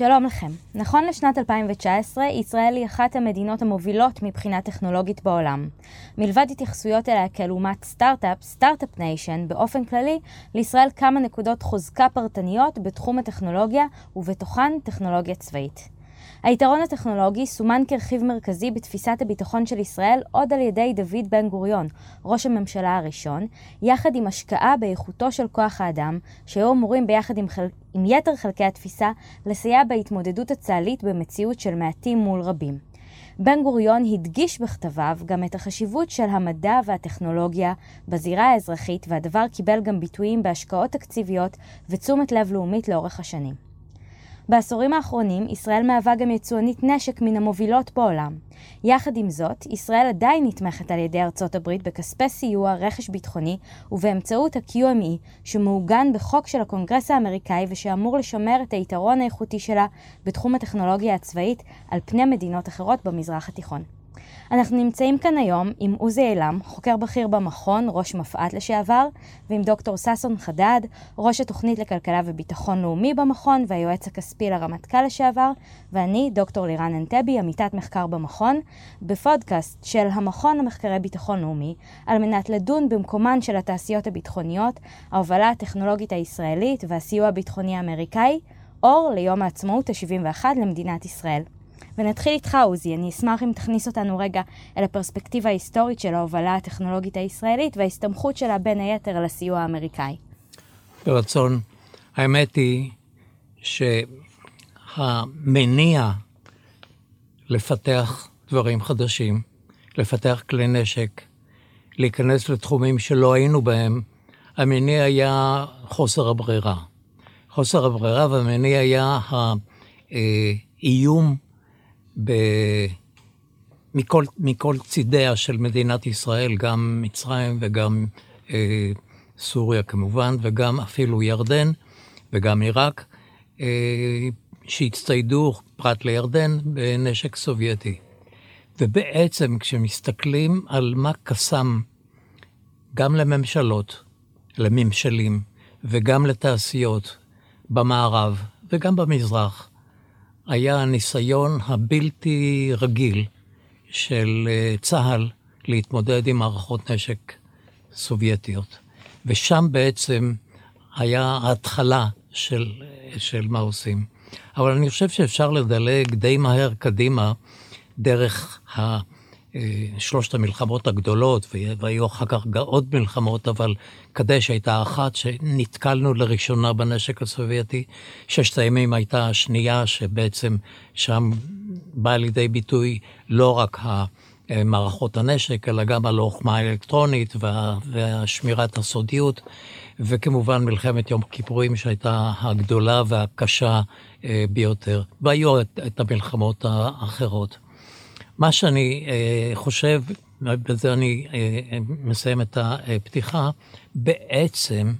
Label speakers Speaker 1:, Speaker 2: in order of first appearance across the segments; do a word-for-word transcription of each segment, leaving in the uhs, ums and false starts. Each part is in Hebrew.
Speaker 1: שלום לכם. נכון לשנת אלפיים תשע עשרה, ישראל היא אחת המדינות המובילות מבחינה טכנולוגית בעולם. מלבד התייחסויות אליה כאלומת סטארט-אפ, סטארט-אפ ניישן, באופן כללי, לישראל כמה נקודות חוזקה פרטניות בתחום הטכנולוגיה, ובתוכן טכנולוגיה צבאית. היתרון הטכנולוגי סומן כרכיב מרכזי בתפיסת הביטחון של ישראל עוד על ידי דוד בן גוריון, ראש הממשלה הראשון, יחד עם השקעה באיכותו של כוח האדם, שהיו אמורים ביחד עם, חל... עם יתר חלקי התפיסה לסייע בהתמודדות הצה"לית במציאות של מעטים מול רבים. בן גוריון הדגיש בכתביו גם את החשיבות של המדע והטכנולוגיה בזירה האזרחית, והדבר קיבל גם ביטויים בהשקעות תקציביות ותשומת לב לאומית לאורך השנים. בעשורים האחרונים, ישראל מהווה גם יצואנית נשק מן המובילות בעולם. יחד עם זאת, ישראל עדיין נתמכת על ידי ארצות הברית בכספי סיוע, רכש ביטחוני, ובאמצעות ה-קיו אם אי, שמעוגן בחוק של הקונגרס האמריקאי ושאמור לשמר את היתרון האיכותי שלה בתחום הטכנולוגיה הצבאית על פני מדינות אחרות במזרח התיכון. אנחנו נמצאים כאן היום עם עוזי אילם, חוקר בכיר במכון, ראש מפעת לשעבר, ועם דוקטור ששון חדד, ראש התוכנית לכלכלה וביטחון לאומי במכון והיועץ הכספי לרמטכ"ל לשעבר, ואני, דוקטור לירן אנטבי, עמיתת מחקר במכון, בפודקאסט של המכון למחקרי ביטחון לאומי, על מנת לדון במקומן של התעשיות הביטחוניות, ההובלה הטכנולוגית הישראלית והסיוע הביטחוני האמריקאי, אור ליום העצמאות ה-שבעים ואחת למדינת ישראל. ונתחיל איתך, עוזי. אני אשמח אם תכניס אותנו רגע אל הפרספקטיבה ההיסטורית של ההובלה הטכנולוגית הישראלית וההסתמכות שלה בין היתר לסיוע האמריקאי.
Speaker 2: ברצון. האמת היא שהמניע לפתח דברים חדשים, לפתח כלי נשק, להיכנס לתחומים שלא היינו בהם, המניע היה חוסר הברירה. חוסר הברירה והמניע היה האיום ב... מכל, מכל צידיה של מדינת ישראל, גם מצרים וגם אה, סוריה כמובן, וגם אפילו ירדן וגם עיראק, אה, שהצטיידו פרט לירדן בנשק סובייטי. ובעצם כשמסתכלים על מה קסם גם לממשלות, לממשלים וגם לתעשיות במערב וגם במזרח, היה הניסיון הבלתי רגיל של צה"ל להתמודד עם מערכות נשק סובייטיות. ושם בעצם היה ההתחלה של, של מה עושים. אבל אני חושב שאפשר לדלג די מהר קדימה דרך ה... שלושת המלחמות הגדולות, והיו אחר כך עוד מלחמות, אבל קדש הייתה אחת שנתקלנו לראשונה בנשק הסובייטי. ששת הימים הייתה השנייה, שבעצם שם בא לידי ביטוי לא רק מערכות הנשק, אלא גם הלוחמה האלקטרונית והשמירת הסודיות, וכמובן מלחמת יום כיפורים שהייתה הגדולה והקשה ביותר. והיו את המלחמות האחרות. מה שאני אה, חושב, בזה אני אה, מסיים את הפתיחה, בעצם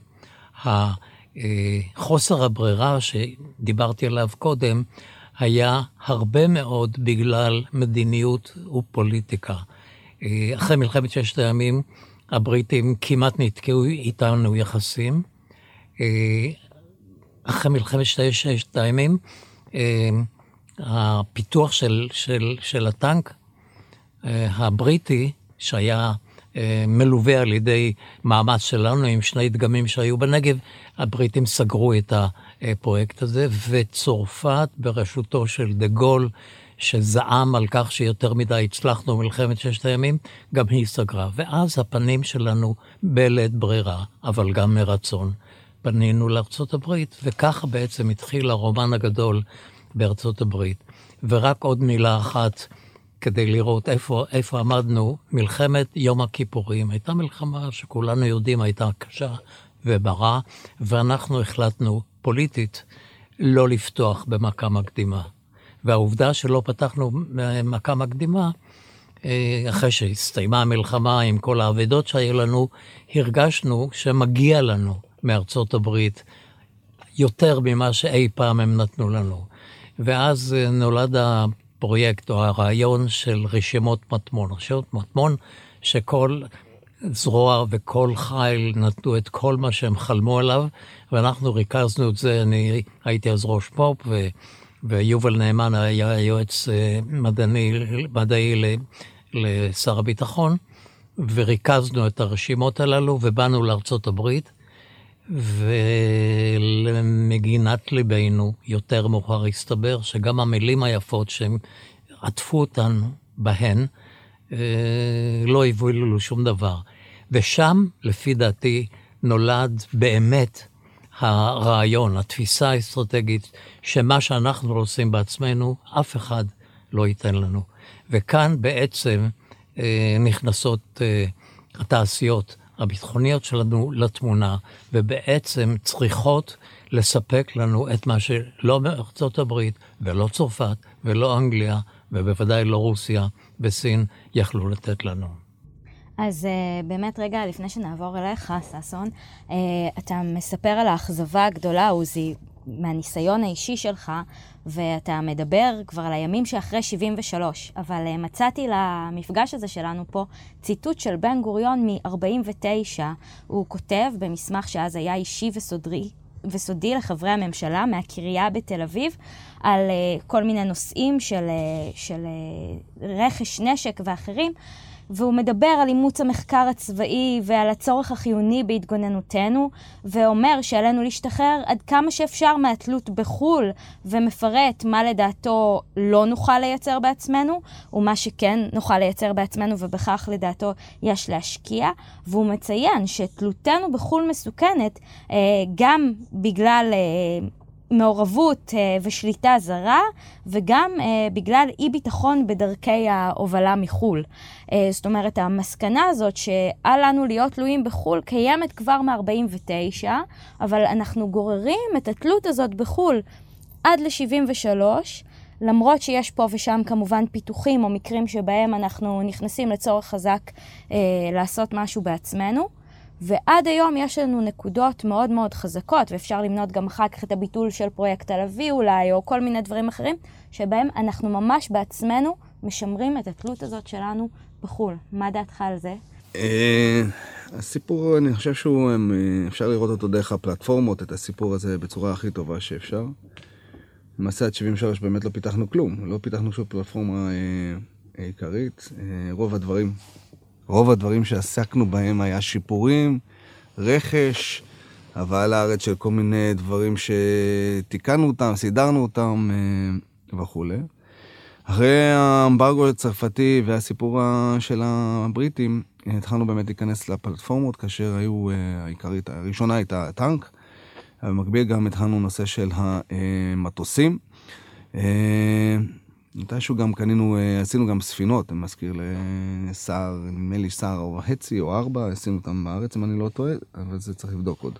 Speaker 2: החוסר הברירה שדיברתי עליו קודם, היה הרבה מאוד בגלל מדיניות ופוליטיקה. אה, אחרי מלחמת ששת הימים, הבריטים כמעט נתקעו איתנו יחסים. אה, אחרי מלחמת ששת הימים, אה, הפיתוח של, של, של הטנק הבריטי, שהיה מלווה על ידי מאמץ שלנו עם שני דגמים שהיו בנגב, הבריטים סגרו את הפרויקט הזה, וצורפת בראשותו של דה גול, שזעם על כך שיותר מדי הצלחנו מלחמת ששת הימים, גם היא סגרה. ואז הפנים שלנו בלית ברירה, אבל גם מרצון, פנינו לארצות הברית, וככה בעצם התחיל הרומן הגדול בארצות הברית. ורק עוד מילה אחת כדי לראות איפה, איפה עמדנו. מלחמת יום הכיפורים הייתה מלחמה שכולנו יודעים הייתה קשה וברה, ואנחנו החלטנו פוליטית לא לפתוח במכה מקדימה. והעובדה שלא פתחנו מכה מקדימה, אחרי שהסתיימה המלחמה עם כל העבדות שהיו לנו, הרגשנו שמגיע לנו מארצות הברית יותר ממה שאי פעם הם נתנו לנו. ואז נולד הפרויקט או הרעיון של רשימות מטמון. רשימות מטמון שכל זרוע וכל חיל נתנו את כל מה שהם חלמו עליו, ואנחנו ריכזנו את זה. אני הייתי אז ראש מו"פ, ויובל נאמן היה יועץ מדעי, מדעי לשר הביטחון, וריכזנו את הרשימות הללו, ובאנו לארצות הברית, ולמגינת ליבנו יותר מאוחר הסתבר, שגם המילים היפות שהם עטפו אותנו בהן, לא הבילו לו שום דבר. ושם, לפי דעתי, נולד באמת הרעיון, התפיסה האסטרטגית, שמה שאנחנו עושים בעצמנו, אף אחד לא ייתן לנו. וכאן בעצם אה, נכנסות אה, התעשיות הביטחוניות שלנו לתמונה, ובעצם צריכות לספק לנו את מה שלא מארצות הברית, ולא צרפת, ולא אנגליה, ובוודאי לא רוסיה וסין יכלו לתת לנו.
Speaker 1: אז uh, באמת רגע, לפני שנעבור אליך, ששון, uh, אתה מספר על האכזבה הגדולה, עוזי, מהניסיון האישי שלך, ואתה מדבר כבר על הימים שאחרי שבעים ושלוש, אבל uh, מצאתי למפגש הזה שלנו פה ציטוט של בן גוריון מ-ארבעים ותשע, הוא כותב במסמך שאז היה אישי וסודרי, וסודי לחברי הממשלה מהקריה בתל אביב, על uh, כל מיני נושאים של, uh, של uh, רכש נשק ואחרים, והוא מדבר על אימוץ המחקר הצבאי ועל הצורך החיוני בהתגוננותנו, ואומר שעלינו להשתחרר עד כמה שאפשר מהתלות בחול, ומפרט מה לדעתו לא נוכל לייצר בעצמנו, ומה שכן נוכל לייצר בעצמנו, ובכך לדעתו יש להשקיע. והוא מציין שתלותנו בחול מסוכנת, גם בגלל מעורבות ושליטה זרה, וגם בגלל אי ביטחון בדרכי ההובלה מחול. זאת אומרת, המסקנה הזאת שעל לנו להיות תלויים בחול קיימת כבר מ-ארבעים ותשע, אבל אנחנו גוררים את התלות הזאת בחול עד ל-שבעים ושלוש, למרות שיש פה ושם כמובן פיתוחים או מקרים שבהם אנחנו נכנסים לצורך חזק אה, לעשות משהו בעצמנו. ועד היום יש לנו נקודות מאוד מאוד חזקות, ואפשר למנות גם אחר כך את הביטול של פרויקט תל אביב אולי, או כל מיני דברים אחרים, שבהם אנחנו ממש בעצמנו משמרים את התלות הזאת שלנו בחול. מה דעתך על זה?
Speaker 3: הסיפור, אני חושב שהוא, אפשר לראות אותו דרך הפלטפורמות, את הסיפור הזה בצורה הכי טובה שאפשר. למעשה עד שבעים ושלוש באמת לא פיתחנו כלום, לא פיתחנו שום פלטפורמה עיקרית. רוב הדברים... רוב הדברים שעסקנו בהם היה שיפורים, רכש, הבאה לארץ של כל מיני דברים שתיקנו אותם, סידרנו אותם וכו'. אחרי האמברגו הצרפתי והסיפור של הבריטים, התחלנו באמת להיכנס לפלטפורמות, כאשר היו העיקרית, הראשונה הייתה הטנק, במקביל גם התחלנו נושא של המטוסים. מתישהו גם קנינו, עשינו גם ספינות, אני מזכיר לשר, נדמה לי שר או וחצי או ארבע, עשינו אותם בארץ אם אני לא טועה, אבל זה צריך לבדוק עוד.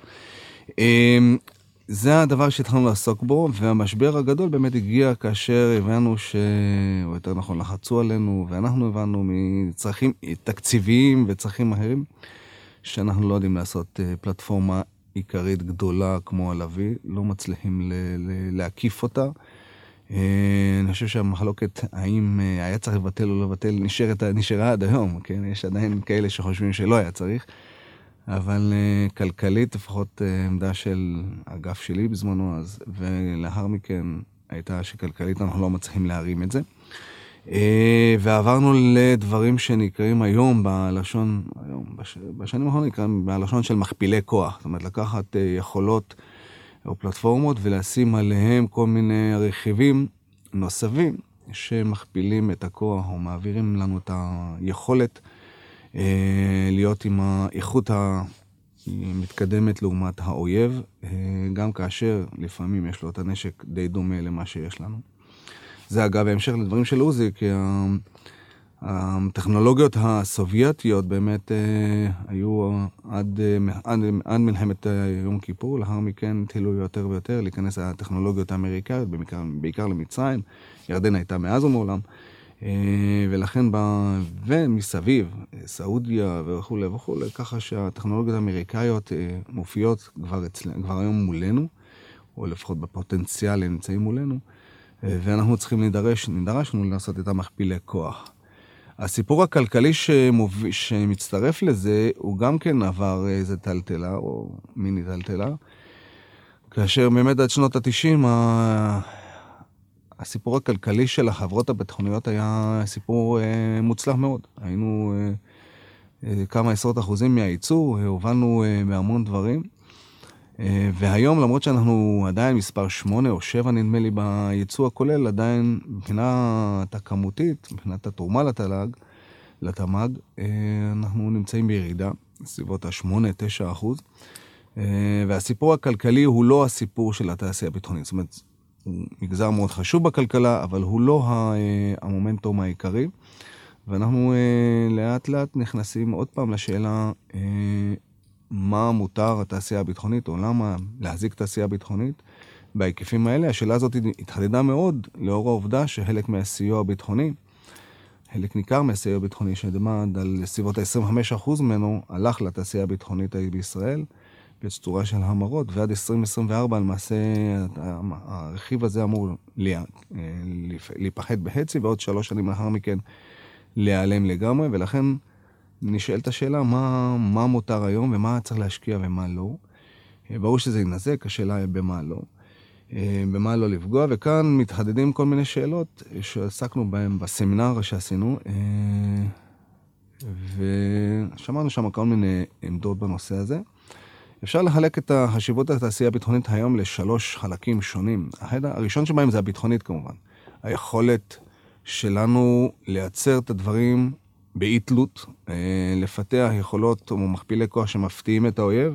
Speaker 3: זה הדבר שהתחלנו לעסוק בו, והמשבר הגדול באמת הגיע כאשר הבנו ש... או יותר נכון, לחצו עלינו, ואנחנו הבנו מצרכים תקציביים וצרכים אחרים, שאנחנו לא יודעים לעשות פלטפורמה עיקרית גדולה כמו הלוי, לא מצליחים ל- להקיף אותה. אני חושב שהמחלוקת האם היה צריך לבטל או לא לבטל נשארת, נשארה עד היום, כן? יש עדיין כאלה שחושבים שלא היה צריך, אבל כלכלית, לפחות עמדה של אגף שלי בזמנו אז, ולאחר מכן הייתה שכלכלית אנחנו לא מצליחים להרים את זה. ועברנו לדברים שנקראים היום בלשון, היום, בשנים האחרונות נקראים בלשון של מכפילי כוח, זאת אומרת לקחת יכולות או פלטפורמות ולשים עליהם כל מיני רכיבים נוספים שמכפילים את הכוח או מעבירים לנו את היכולת אה, להיות עם האיכות המתקדמת לעומת האויב, אה, גם כאשר לפעמים יש לו את הנשק די דומה למה שיש לנו. זה אגב בהמשך לדברים של עוזי, כי הטכנולוגיות הסובייטיות באמת אה, היו עד, עד, עד מלחמת יום כיפור, לאחר מכן התחילו יותר ויותר להיכנס הטכנולוגיות האמריקאיות, בעיקר, בעיקר למצרים, ירדן הייתה מאז ומעולם, אה, ולכן ב, ומסביב, סעודיה וכו' וכו', ככה שהטכנולוגיות האמריקאיות אה, מופיעות כבר, אצל, כבר היום מולנו, או לפחות בפוטנציאל נמצאים מולנו, אה, ואנחנו צריכים להידרש, נדרשנו לעשות את המכפילי כוח. הסיפור הכלכלי שמוב... שמצטרף לזה, הוא גם כן עבר איזה טלטלה, או מיני טלטלה, כאשר באמת עד שנות ה-תשעים, הסיפור הכלכלי של החברות הביטחוניות היה סיפור מוצלח מאוד. היינו כמה עשרות אחוזים מהייצור, הובלנו בהמון דברים. והיום, למרות שאנחנו עדיין מספר שמונה או שבע, נדמה לי, בייצוא הכולל, עדיין מבחינת הכמותית, מבחינת התרומה לתל"ג, לתמ"ג, אנחנו נמצאים בירידה, סביבות ה-שמונה עד תשע אחוז. והסיפור הכלכלי הוא לא הסיפור של התעשייה הביטחונית. זאת אומרת, הוא מגזר מאוד חשוב בכלכלה, אבל הוא לא המומנטום העיקרי. ואנחנו לאט לאט נכנסים עוד פעם לשאלה מה מותר התעשייה הביטחונית, או למה להחזיק תעשייה ביטחונית בהיקפים האלה. השאלה הזאת התחדדה מאוד לאור העובדה שחלק מהסיוע הביטחוני, חלק ניכר מהסיוע הביטחוני שדמד על סביבות ה-עשרים וחמישה אחוז ממנו, הלך לתעשייה הביטחונית בישראל, בצורה של המרות, ועד עשרים עשרים וארבע למעשה הרכיב הזה אמור להיפחד בחצי, ועוד שלוש שנים לאחר מכן להיעלם לגמרי, ולכן נשאלת השאלה מה, מה מותר היום ומה צריך להשקיע ומה לא. ברור שזה ינזק, השאלה במה לא. במה לא לפגוע, וכאן מתחדדים כל מיני שאלות שעסקנו בהן בסמינר שעשינו, ושמענו שם כל מיני עמדות בנושא הזה. אפשר לחלק את החשיבות התעשייה הביטחונית היום לשלוש חלקים שונים. הראשון שבהם זה הביטחונית כמובן. היכולת שלנו לייצר את הדברים באי תלות, לפתח יכולות או מכפילי כוח שמפתיעים את האויב.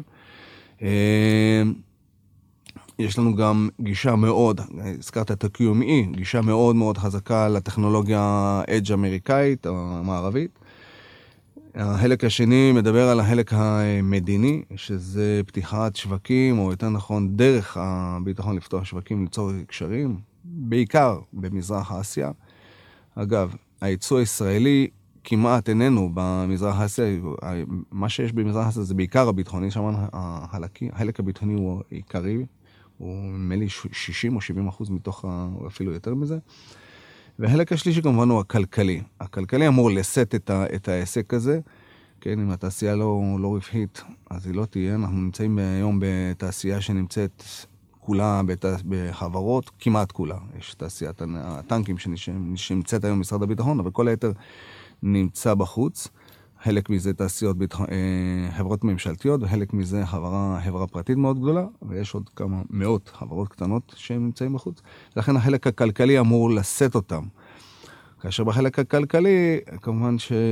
Speaker 3: יש לנו גם גישה מאוד, הזכרת את ה-קיו אם אי, גישה מאוד מאוד חזקה לטכנולוגיה אדג' אמריקאית או המערבית. החלק השני מדבר על החלק המדיני, שזה פתיחת שווקים, או יותר נכון דרך הביטחון לפתוח שווקים ליצור קשרים, בעיקר במזרח האסיה. אגב, הייצוא הישראלי כמעט איננו במזרח האסיה, מה שיש במזרח האסיה זה בעיקר הביטחוני, שאמרנו, החלק הביטחוני הוא עיקרי, הוא נדמה שישים או שבעים אחוז מתוך, או אפילו יותר מזה. והחלק השלישי כמובן הוא הכלכלי. הכלכלי אמור לשאת את, ה, את העסק הזה, כן, אם התעשייה לא, לא רווחית, אז היא לא תהיה. אנחנו נמצאים היום בתעשייה שנמצאת כולה בת, בחברות, כמעט כולה. יש תעשיית הטנקים שנמצאת היום במשרד הביטחון, אבל כל היתר נמצא בחוץ. חלק מזה תעשיות ביטח... חברות ממשלתיות, וחלק מזה חברה, חברה פרטית מאוד גדולה, ויש עוד כמה מאות חברות קטנות שהן נמצאים בחוץ. לכן החלק הכלכלי אמור לשאת אותם. כאשר בחלק הכלכלי, כמובן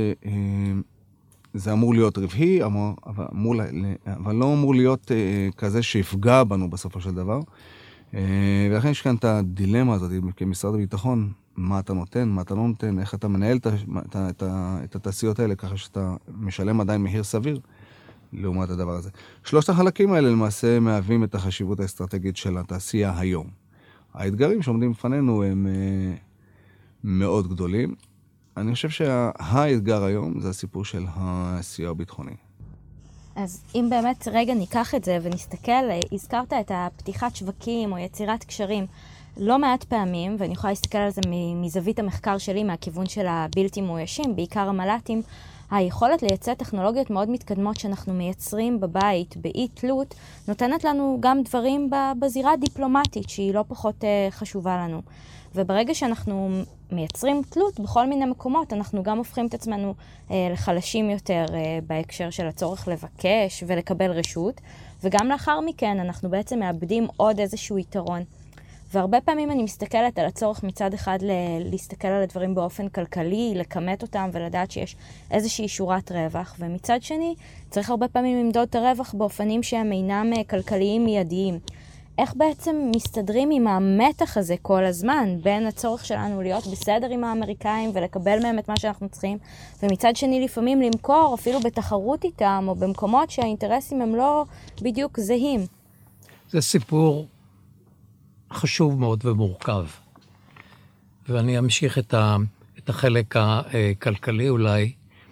Speaker 3: שזה אמור להיות רווחי, אמור, אבל, אמור, אבל לא אמור להיות כזה שיפגע בנו בסופו של דבר. ולכן יש כאן את הדילמה הזאת כמשרד הביטחון, מה אתה נותן, מה אתה לא נותן, איך אתה מנהל את, את, את, את התעשיות האלה, ככה שאתה משלם עדיין מחיר סביר לעומת הדבר הזה. שלושת החלקים האלה למעשה מהווים את החשיבות האסטרטגית של התעשייה היום. האתגרים שעומדים בפנינו הם מאוד גדולים. אני חושב שהאתגר היום זה הסיפור של הסיוע הביטחוני.
Speaker 1: אז אם באמת רגע ניקח את זה ונסתכל, הזכרת את הפתיחת שווקים או יצירת קשרים לא מעט פעמים, ואני יכולה להסתכל על זה מזווית המחקר שלי, מהכיוון של הבלתי מאוישים, בעיקר המל"טים, היכולת לייצר טכנולוגיות מאוד מתקדמות שאנחנו מייצרים בבית, באי תלות, נותנת לנו גם דברים בזירה הדיפלומטית, שהיא לא פחות חשובה לנו. וברגע שאנחנו מייצרים תלות בכל מיני מקומות, אנחנו גם הופכים את עצמנו אה, לחלשים יותר אה, בהקשר של הצורך לבקש ולקבל רשות, וגם לאחר מכן אנחנו בעצם מאבדים עוד איזשהו יתרון. והרבה פעמים אני מסתכלת על הצורך מצד אחד ל- להסתכל על הדברים באופן כלכלי, לכמת אותם ולדעת שיש איזושהי שורת רווח, ומצד שני צריך הרבה פעמים למדוד את הרווח באופנים שהם אינם כלכליים מיידיים. איך בעצם מסתדרים עם המתח הזה כל הזמן, בין הצורך שלנו להיות בסדר עם האמריקאים ולקבל מהם את מה שאנחנו צריכים, ומצד שני לפעמים למכור אפילו בתחרות איתם, או במקומות שהאינטרסים הם לא בדיוק זהים.
Speaker 2: זה סיפור חשוב מאוד ומורכב. ואני אמשיך את, ה, את החלק הכלכלי אולי.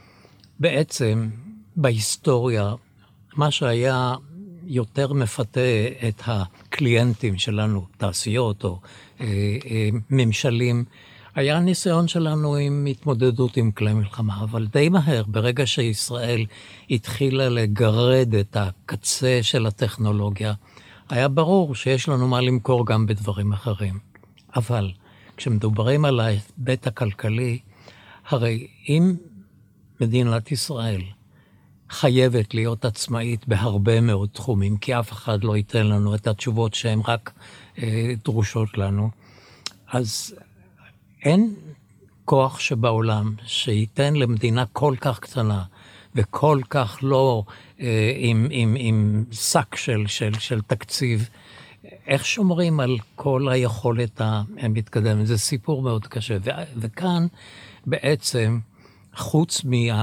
Speaker 2: בעצם בהיסטוריה, מה שהיה יותר מפתה את הקליינטים שלנו, תעשיות או אה, אה, ממשלים, היה הניסיון שלנו עם התמודדות עם כלי מלחמה, אבל די מהר, ברגע שישראל התחילה לגרד את הקצה של הטכנולוגיה, היה ברור שיש לנו מה למכור גם בדברים אחרים. אבל כשמדוברים על ההיבט הכלכלי, הרי אם מדינת ישראל חייבת להיות עצמאית בהרבה מאוד תחומים, כי אף אחד לא ייתן לנו את התשובות שהן רק אה, דרושות לנו, אז אין כוח שבעולם שייתן למדינה כל כך קטנה וכל כך לא אה, עם, עם, עם שק של, של, של תקציב, איך שומרים על כל היכולת המתקדמת? זה סיפור מאוד קשה. ו- וכאן בעצם, חוץ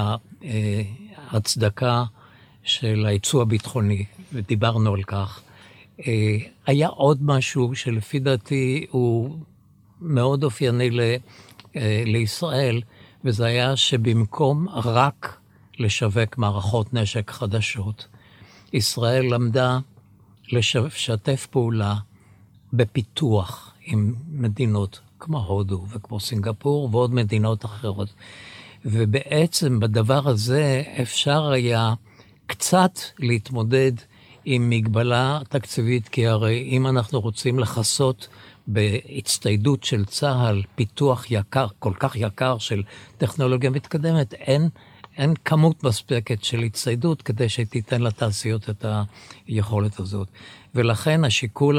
Speaker 2: מההצדקה של הייצוא הביטחוני, ודיברנו על כך, אה, היה עוד משהו שלפי דעתי הוא מאוד אופייני ל- אה, לישראל, וזה היה שבמקום רק לשווק מערכות נשק חדשות, ישראל למדה לשתף פעולה בפיתוח עם מדינות כמו הודו וכמו סינגפור ועוד מדינות אחרות. ובעצם בדבר הזה אפשר היה קצת להתמודד עם מגבלה תקציבית, כי הרי אם אנחנו רוצים לחסות בהצטיידות של צה"ל פיתוח יקר, כל כך יקר של טכנולוגיה מתקדמת, אין אין כמות מספקת של הצטיידות כדי שתיתן לתעשיות את היכולת הזאת. ולכן השיקול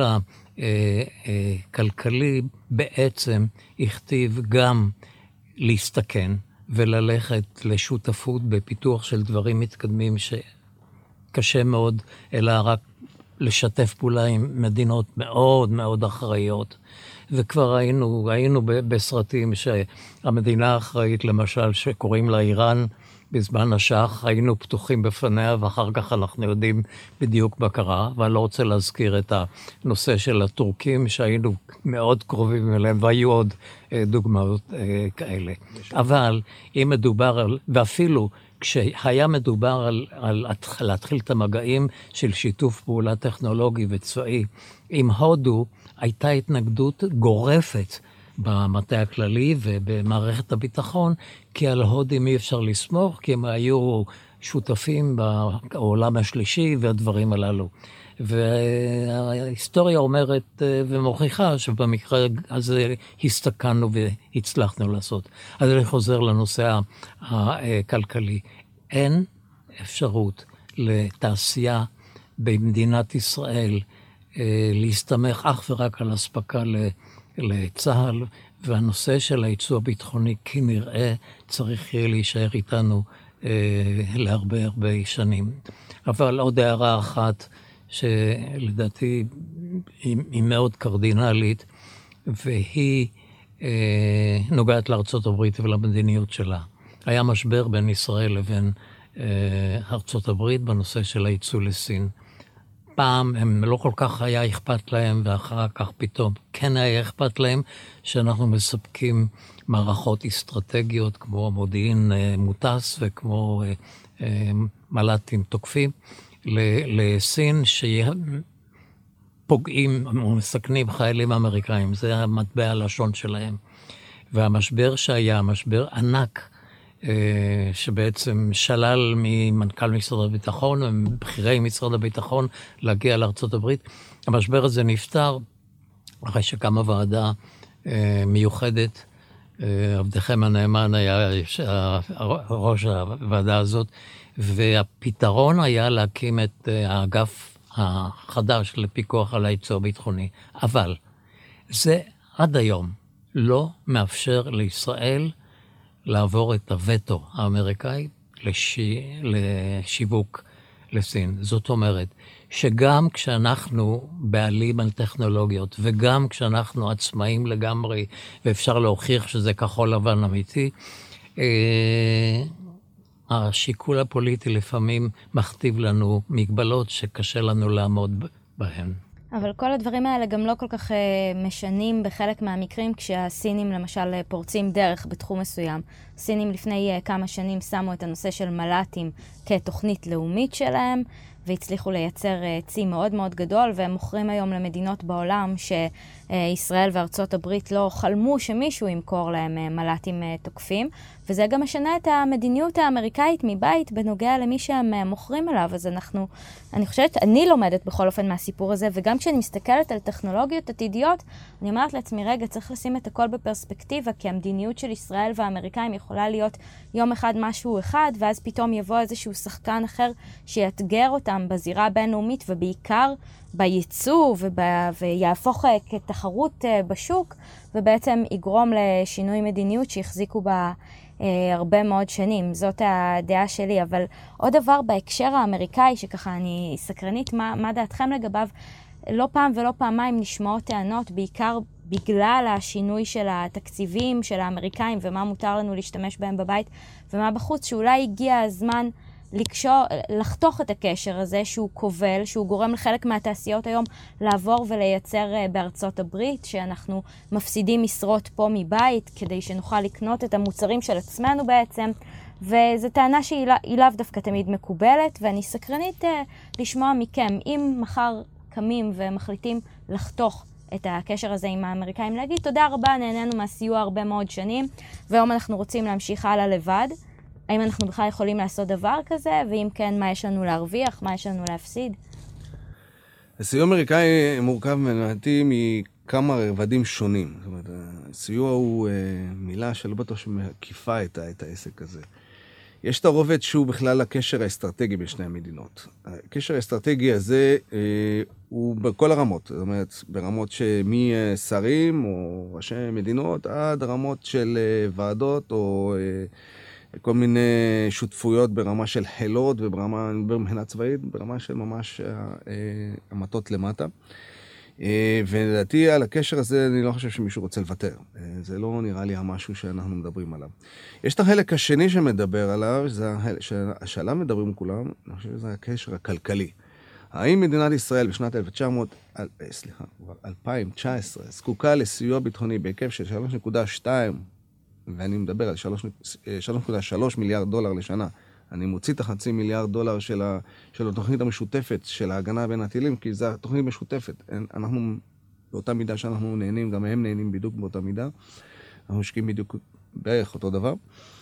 Speaker 2: הכלכלי בעצם הכתיב גם להסתכן וללכת לשותפות בפיתוח של דברים מתקדמים שקשה מאוד, אלא רק לשתף פעולה עם מדינות מאוד מאוד אחראיות. וכבר היינו, היינו בסרטים שהמדינה האחראית, למשל, שקוראים לה איראן, בזמן השח היינו פתוחים בפניה, ואחר כך אנחנו יודעים בדיוק מה קרה, ואני לא רוצה להזכיר את הנושא של הטורקים, שהיינו מאוד קרובים אליהם, והיו עוד דוגמאות כאלה. אבל אם מדובר על, ואפילו כשהיה מדובר על, על להתחיל את המגעים של שיתוף פעולה טכנולוגי וצבאי, עם הודו הייתה התנגדות גורפת, במטה הכללי ובמערכת הביטחון, כי על הודים אי אפשר לסמוך, כי הם היו שותפים בעולם השלישי והדברים הללו. וההיסטוריה אומרת ומוכיחה שבמקרה הזה הסתכנו והצלחנו לעשות. אז אני חוזר לנושא הכלכלי. אין אפשרות לתעשייה במדינת ישראל להסתמך אך ורק על הספקה ל... לצה"ל, והנושא של הייצוא הביטחוני כנראה צריך יהיה להישאר איתנו אה, להרבה הרבה שנים. אבל עוד הערה אחת שלדעתי היא, היא מאוד קרדינלית, והיא אה, נוגעת לארצות הברית ולמדיניות שלה. היה משבר בין ישראל לבין אה, ארצות הברית בנושא של הייצוא לסין. פעם הם לא כל כך היה אכפת להם, ואחר כך פתאום כן היה אכפת להם, שאנחנו מספקים מערכות אסטרטגיות, כמו מודיעין מוטס, וכמו מל"טים תוקפים, לסין, שפוגעים או מסכנים חיילים אמריקאים. זה המטבע הלשון שלהם. והמשבר שהיה, משבר ענק, שבעצם שלל ממנכ"ל משרד הביטחון ומבכירי משרד הביטחון להגיע לארצות הברית. המשבר הזה נפטר אחרי שקמה ועדה מיוחדת. עבדכם הנאמן היה ראש הוועדה הזאת, והפתרון היה להקים את האגף החדש לפיקוח על הייצוא הביטחוני. אבל זה עד היום לא מאפשר לישראל לעבור את הווטו האמריקאי לש... לשיווק לסין. זאת אומרת, שגם כשאנחנו בעלים על טכנולוגיות, וגם כשאנחנו עצמאים לגמרי, ואפשר להוכיח שזה כחול לבן אמיתי, אה, השיקול הפוליטי לפעמים מכתיב לנו מגבלות שקשה לנו לעמוד בהן.
Speaker 1: אבל כל הדברים האלה גם לא כל כך uh, משנים בחלק מהמקרים, כשהסינים למשל פורצים דרך בתחום מסוים. הסינים לפני uh, כמה שנים שמו את הנושא של מל"טים כתוכנית לאומית שלהם, והצליחו לייצר uh, צי מאוד מאוד גדול, והם מוכרים היום למדינות בעולם ש... Uh, ישראל וארצות הברית לא חלמו שמישהו ימכור להם מל"טים תוקפים, וזה גם משנה את המדיניות האמריקאית מבית בנוגע למי שהם מוכרים אליו. אז אנחנו, אני חושבת, אני לומדת בכל אופן מהסיפור הזה, וגם כשאני מסתכלת על טכנולוגיות עתידיות, אני אומרת לעצמי, רגע, צריך לשים את הכל בפרספקטיבה, כי המדיניות של ישראל והאמריקאים יכולה להיות יום אחד משהו אחד, ואז פתאום יבוא איזשהו שחקן אחר שיאתגר אותם בזירה הבינלאומית, ובעיקר בייצוא, ובא, ויהפוך כתחרות בשוק, ובעצם יגרום לשינוי מדיניות שהחזיקו בה הרבה מאוד שנים. זאת הדעה שלי. אבל עוד דבר בהקשר האמריקאי, שככה אני סקרנית, מה, מה דעתכם לגביו? לא פעם ולא פעמיים נשמעות טענות, בעיקר בגלל השינוי של התקציבים של האמריקאים, ומה מותר לנו להשתמש בהם בבית ומה בחוץ, שאולי הגיע הזמן לקשור, לחתוך את הקשר הזה שהוא כובל, שהוא גורם לחלק מהתעשיות היום לעבור ולייצר בארצות הברית, שאנחנו מפסידים משרות פה מבית כדי שנוכל לקנות את המוצרים של עצמנו בעצם, וזו טענה שהיא לאו דווקא תמיד מקובלת, ואני סקרנית לשמוע מכם, אם מחר קמים ומחליטים לחתוך את הקשר הזה עם האמריקאים, להגיד תודה רבה, נהנינו מהסיוע הרבה מאוד שנים, והיום אנחנו רוצים להמשיך הלאה לבד. האם אנחנו בכלל יכולים לעשות דבר כזה, ואם כן, מה יש לנו להרוויח, מה יש לנו להפסיד?
Speaker 3: הסיוע האמריקאי מורכב מנהלתי מכמה רבדים שונים. זאת אומרת, הסיוע הוא אה, מילה שלא בטוח שמקיפה את, את העסק הזה. יש את הרובד שהוא בכלל הקשר האסטרטגי בין שני המדינות. הקשר האסטרטגי הזה אה, הוא בכל הרמות. זאת אומרת, ברמות שמשרים או ראשי מדינות עד רמות של אה, ועדות או אה, כל מיני שותפויות ברמה של חילות וברמה, מבחינה צבאית, ברמה של ממש המטות למטה. ולדעתי על הקשר הזה אני לא חושב שמישהו רוצה לוותר. זה לא נראה לי המשהו שאנחנו מדברים עליו. יש את החלק השני שמדבר עליו, זה שעליו מדברים כולם, אני חושב שזה הקשר הכלכלי. האם מדינת ישראל בשנת אלף תשע מאות, סליחה, אלפיים תשע עשרה זקוקה לסיוע ביטחוני בהיקף של שלוש נקודה שתיים, ואני מדבר על שלוש נקודה שלוש מיליארד דולר לשנה. אני מוציא את החצי מיליארד דולר של, ה, של התוכנית המשותפת של ההגנה בין הטילים, כי זו תוכנית משותפת. אנחנו, באותה מידה שאנחנו נהנים, גם הם נהנים בדיוק באותה מידה. אנחנו משקיעים בדיוק בערך אותו דבר.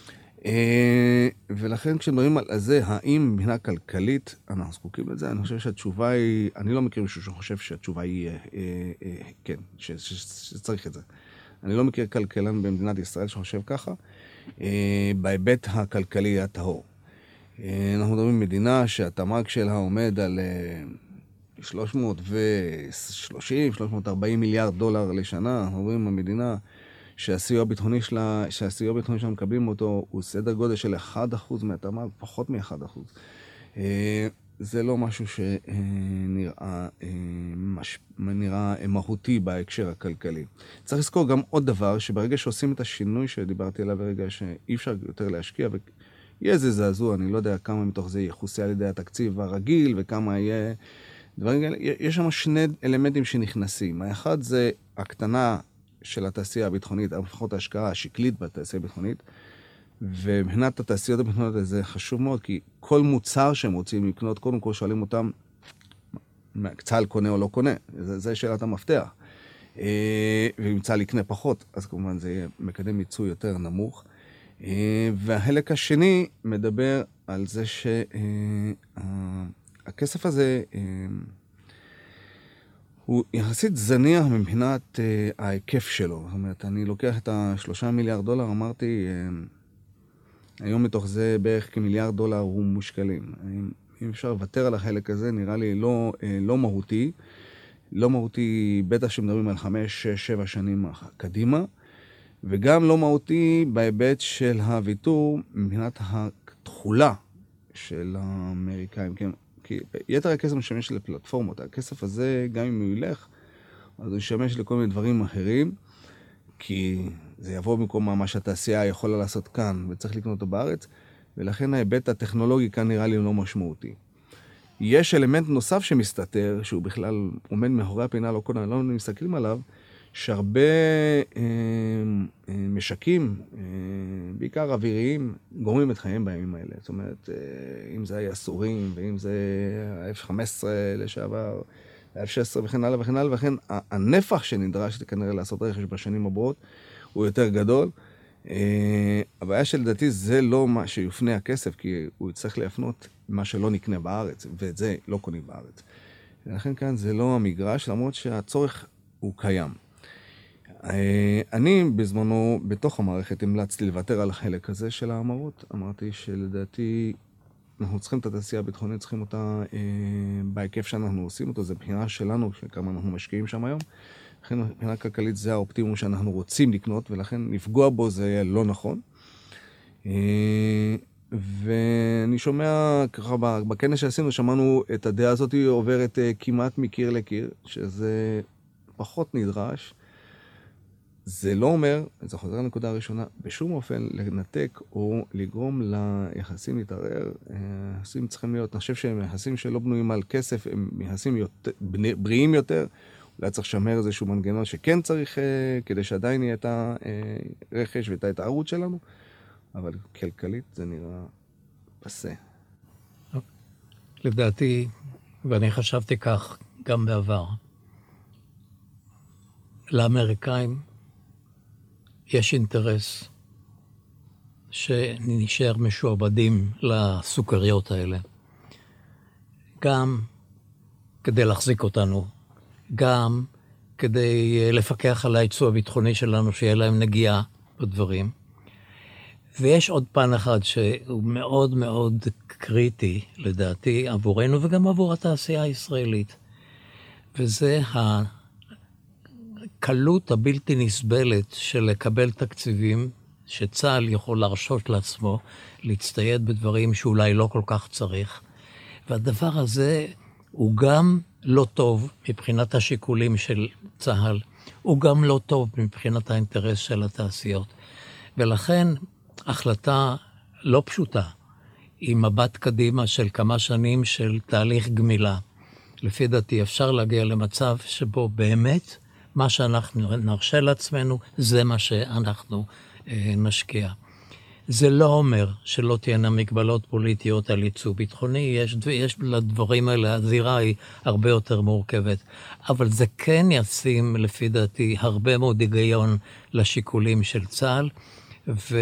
Speaker 3: ולכן כשמדברים על זה, האם מבחינה כלכלית אנחנו זקוקים לזה, אני חושב שהתשובה היא, אני לא מכיר מישהו שחושב שהתשובה היא, כן, שצריך את זה. אני לא מכיר כלכלן במדינת ישראל שחושב ככה, בהיבט הכלכלי הטהור. אנחנו מדברים מדינה שהתמ"ג שלה עומד על שלוש מאות ושלושים, שלוש מאות וארבעים מיליארד דולר לשנה. אנחנו מדברים במדינה שהסיוע הביטחוני שלה, שהסיוע הביטחוני שלה מקבלים אותו, הוא סדר גודל של אחד אחוז מהתמ"ג, פחות מ-אחד אחוז. זה לא משהו שנראה מש... נראה מהותי בהקשר הכלכלי. צריך לזכור גם עוד דבר, שברגע שעושים את השינוי שדיברתי עליו ברגע שאי אפשר יותר להשקיע, ויהיה איזה זעזוע, אני לא יודע כמה מתוך זה יחוסה על ידי התקציב הרגיל, וכמה יהיה דברים כאלה. יש שם שני אלמנטים שנכנסים. האחד זה הקטנה של התעשייה הביטחונית, לפחות ההשקעה השקלית בתעשייה הביטחונית, ומבחינת התעשיות הביטחוניות זה חשוב מאוד, כי כל מוצר שהם רוצים לקנות, קודם כל שואלים אותם, צה"ל קונה או לא קונה, זה, זה שאלת המפתח. ואם צה"ל יקנה פחות, אז כמובן זה יהיה מקדם מיצוי יותר נמוך. והחלק השני מדבר על זה שהכסף הזה הוא יחסית זניח מבחינת ההיקף שלו. זאת אומרת, אני לוקח את השלושה מיליארד דולר, אמרתי, היום מתוך זה בערך כמיליארד דולר הוא מושקלים. אם אפשר לוותר על החלק הזה, נראה לי לא, לא מהותי. לא מהותי, בטח שמדברים על חמש, שש, שבע שנים קדימה, וגם לא מהותי בהיבט של הוויתור מבחינת התחולה של האמריקאים. כי יתר הכסף משמש לפלטפורמות. הכסף הזה, גם אם הוא ילך, אז הוא ישמש לכל מיני דברים אחרים, כי זה יבוא במקום מה שהתעשייה יכולה לעשות כאן, וצריך לקנות אותו בארץ, ולכן ההיבט הטכנולוגי כאן נראה לי לא משמעותי. יש אלמנט נוסף שמסתתר, שהוא בכלל עומד מאחורי הפינה, לא קודם, לא מסתכלים עליו, שהרבה אה, אה, משקים, אה, בעיקר אוויריים, גורמים את חייהם בימים האלה. זאת אומרת, אה, אם זה היה סורים, ואם זה ה-אף חמש עשרה לשעבר, אלף ושש עשרה וכן הלאה וכן הלאה, וכן הנפח שנדרש כנראה לעשות רכש בשנים הבאות הוא יותר גדול. הבעיה שלדעתי זה לא מה שיופנה הכסף, כי הוא יצטרך להפנות מה שלא נקנה בארץ, ואת זה לא קונים בארץ. ולכן כאן זה לא המגרש, למרות שהצורך הוא קיים. אני בזמנו, בתוך המערכת, המלצתי לוותר על החלק הזה של האמרות. אמרתי שלדעתי אנחנו צריכים את התעשייה הביטחונית, צריכים אותה אה, בהיקף שאנחנו עושים אותו, זה בחינה שלנו, שכמה אנחנו משקיעים שם היום. לכן מבחינה כלכלית זה האופטימום שאנחנו רוצים לקנות, ולכן לפגוע בו זה יהיה לא נכון. אה, ואני שומע, ככה בכנס שעשינו, שמענו את הדעה הזאת עוברת אה, כמעט מקיר לקיר, שזה פחות נדרש. זה לא אומר, זה חוזר לנקודה הראשונה, בשום אופן לנתק או לגרום ליחסים להתערער. יחסים צריכים להיות, אני חושב שהם יחסים שלא בנויים על כסף, הם יחסים יותר, בריאים יותר. אולי צריך לשמר איזשהו מנגנון שכן צריך, כדי שעדיין יהיה את הרכש ואת ההתערות שלנו, אבל כלכלית זה נראה פסה.
Speaker 2: לדעתי, ואני חשבתי כך גם בעבר, לאמריקאים יש אינטרס שנשאר משועבדים לסוכריות האלה. גם כדי להחזיק אותנו, גם כדי לפקח על הייצוא הביטחוני שלנו, שיהיה להם נגיעה בדברים. ויש עוד פן אחד שהוא מאוד מאוד קריטי, לדעתי, עבורנו וגם עבור התעשייה הישראלית. וזה ה... הקלות הבלתי נסבלת של לקבל תקציבים, שצה"ל יכול להרשות לעצמו להצטייד בדברים שאולי לא כל כך צריך. והדבר הזה הוא גם לא טוב מבחינת השיקולים של צה"ל, הוא גם לא טוב מבחינת האינטרס של התעשיות. ולכן החלטה לא פשוטה, עם מבט קדימה של כמה שנים של תהליך גמילה. לפי דעתי אפשר להגיע למצב שבו באמת מה שאנחנו נרשה לעצמנו, זה מה שאנחנו אה, נשקיע. זה לא אומר שלא תהיינה מגבלות פוליטיות על ייצוא ביטחוני, יש, יש לדברים האלה, הזירה היא הרבה יותר מורכבת, אבל זה כן ישים, לפי דעתי, הרבה מאוד היגיון לשיקולים של צה"ל, ו,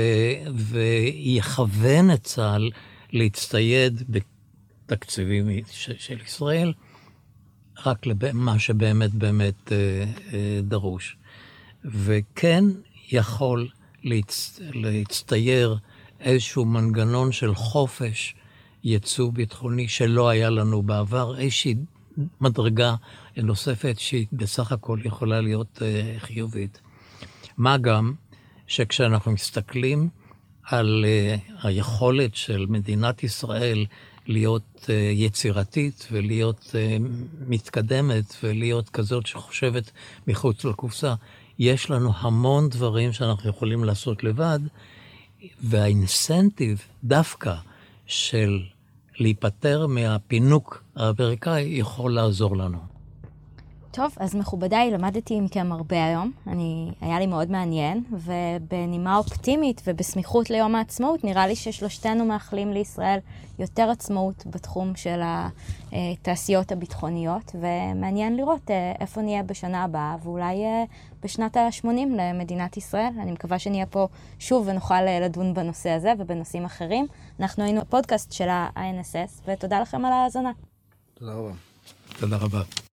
Speaker 2: ויכוון את צה"ל להצטייד בתקציבים של, של ישראל, רק למה שבאמת באמת אה, אה, דרוש. וכן יכול להצ... להצטייר איזשהו מנגנון של חופש ייצוא ביטחוני שלא היה לנו בעבר, איזושהי מדרגה נוספת שהיא בסך הכל יכולה להיות אה, חיובית. מה גם שכשאנחנו מסתכלים על אה, היכולת של מדינת ישראל להיות uh, יצירתית ולהיות uh, מתקדמת ולהיות כזאת שחושבת מחוץ לקופסה. יש לנו המון דברים שאנחנו יכולים לעשות לבד, והאינסנטיב דווקא של להיפטר מהפינוק האמריקאי יכול לעזור לנו.
Speaker 1: טוב, אז מכובדיי, למדתי מכם הרבה היום. אני, היה לי מאוד מעניין, ובנימה אופטימית ובסמיכות ליום העצמאות, נראה לי ששלושתנו מאחלים לישראל יותר עצמאות בתחום של התעשיות הביטחוניות, ומעניין לראות איפה נהיה בשנה הבאה, ואולי בשנת ה-שמונים למדינת ישראל. אני מקווה שנהיה פה שוב ונוכל לדון בנושא הזה ובנושאים אחרים. אנחנו היינו בפודקאסט של ה-איי אן אס אס, ותודה לכם על ההאזנה.
Speaker 3: תודה רבה.
Speaker 2: תודה רבה.